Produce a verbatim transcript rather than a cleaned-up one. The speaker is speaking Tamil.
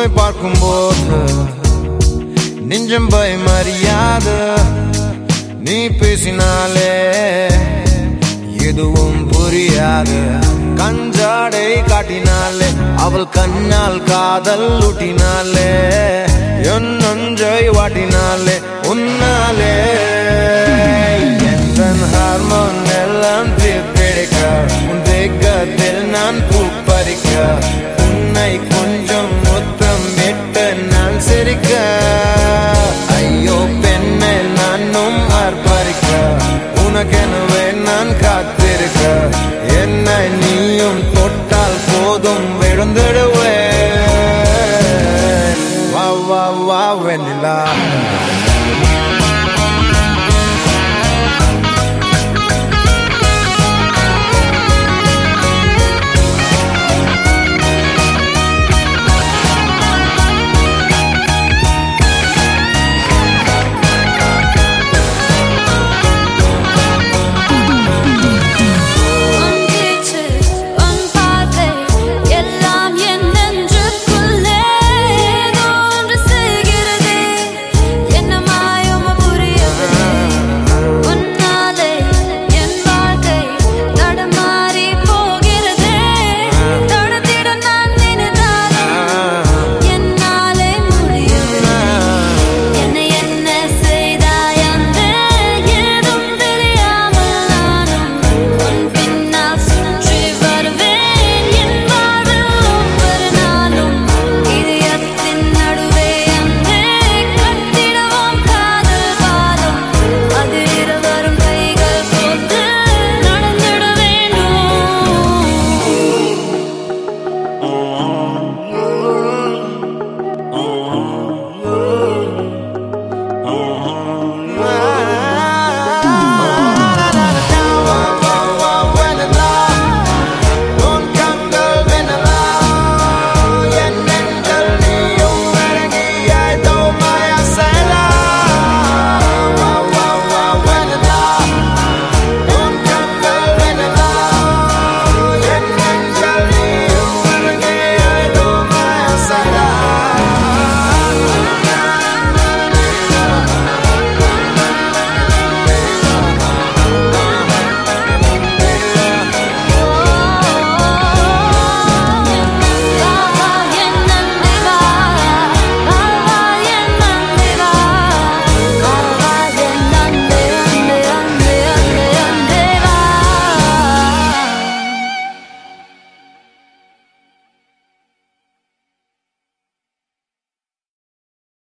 உன்னை பார்க்கும்போது நெஞ்சம் பயமறியாது. நீ பேசினாலே எதுவும் புரியாது. கஞ்சாடை காட்டினாலே அவள் கண்ணால் காதல் ஊட்டினாலே என் நஞ்சை வாட்டினாலே உன்னாலே என் ஹார்மோன் எல்லாம் தீர்ப்பிடிக்க உன் தேக்கத்தில் நான் பூப்பறிக்க உன்னை கொஞ்சம் முத்தம் விட்டு நான் சிரிக்க ஐயோ பெண்ணை நானும் ஆர்ப்பரிக்க உனக்கெனவே நான் காத்திருக்க என்னை நீயும் தொட்டால் போதும் விழுந்துடுவேன். வா வா வா வெண்ணிலா